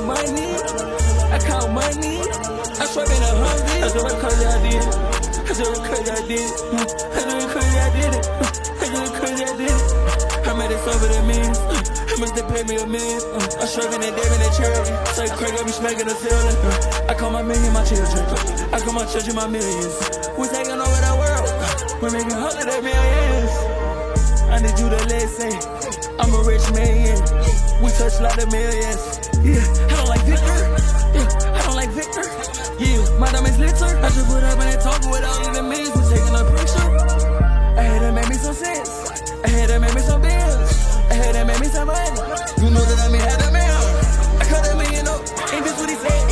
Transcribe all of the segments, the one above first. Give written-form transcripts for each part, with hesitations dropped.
count money, I count money. I swear in a Humvee. I do it cause I did it. I do it cause I did it. I do it cause I did it. I do it cause I did it. I made it over the means. How much they pay me a million? I'm struggling and David and charity. Say Craig, I be smacking the ceiling. I call my million my children. I call my children my millions. We taking over the world. We're making hundreds of millions. I need you to listen. I'm a rich man. We touch a lot of millions. Yeah, I don't like Victor. Yeah, I don't like Victor. Yeah, my diamonds glitter. I just put up and they talking with all of the means. We taking a picture. I had to make me some sense. I had to make me some bills. I had to make me some money. You know that I mean had a man. I cut a million up. Ain't this what he said?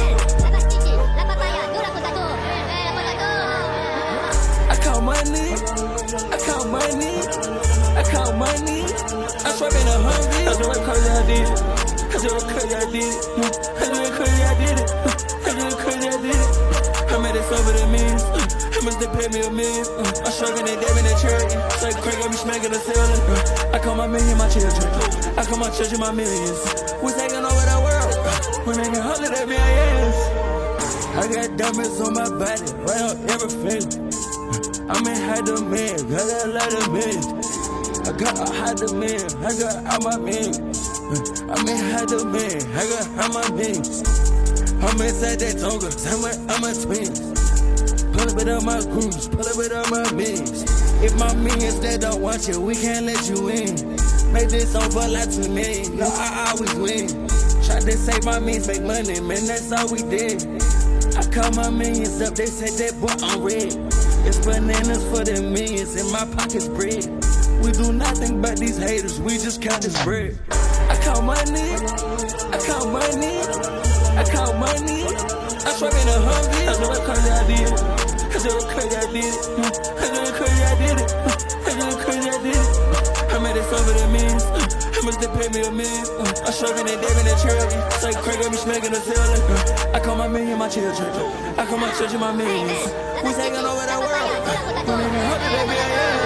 I count money. I count money. I count money. I swear in a Humvee. I do it cause I did it. I do it cause I did it. I do it cause I did it. I do it cause I did it. I made it over the means. How much they pay me a million? I'm struggling and David and charity. Say Craig, I be smacking the ceiling. I call my million my children. I call my children my millions. We taking over the world. We making hundreds of millions. I got diamonds on my body, right on every finger. I'm in high demand, I got a lot of men. I got a high demand, I got all my men. I'm in high demand, I got all my men. I'm inside that Tonga, I'm a twins. Pull up with all my groups, pull up with all my mins. If my minions that don't want you, we can't let you in. Make this over like 2 million, no, I always win. Try to save my means, make money, man, that's all we did. I call my millions up, they say that boy I'm red. It's bananas for the millions, in my pocket's bread. We do nothing but these haters, we just count this bread. I count money, I count money, I count money. I swear in a Humvee. I do it cause I did it. I do it cause I did it. I do it cause I did it. I do it cause I did it. I made it over the means. How much they pay me a million? I'm struggling and David and charity. Say Craig, I be smacking the ceiling. I call my million my children. I call my children my millions. We taking over the world. We making hundreds of millions.